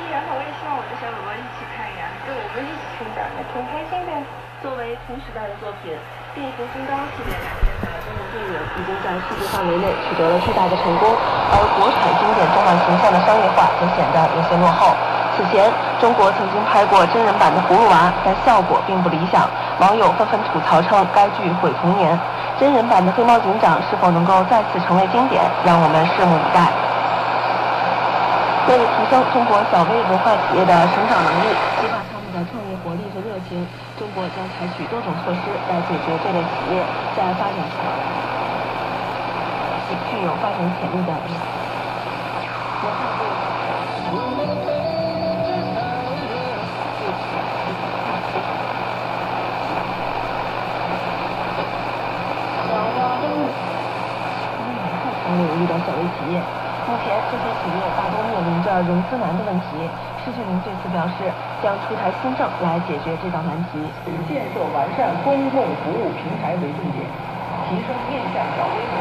然后我也希望我的小宝宝一起看呀，跟我们一起成长，还挺开心的。作为同时代的作品，《变形金刚》系列改编的中国电影已经在世界范围内取得了巨大的成功，而国产经典动漫形象的商业化则显得有些落后。此前，中国曾经拍过真人版的《葫芦娃》，但效果并不理想，网友纷纷吐槽称该剧毁童年。真人版的黑猫警长是否能够再次成为经典，让我们拭目以待。为了提升中国小微文化企业的成长能力，激发他们的创业活力和热情，中国将采取多种措施来解决这类企业在发展上具有发展潜力的文化部。领域的小微企业，目前这些企业大多面临着融资难的问题。施志明对此表示，将出台新政来解决这道难题。 以建设完善公共服务平台为重点，提升面向小微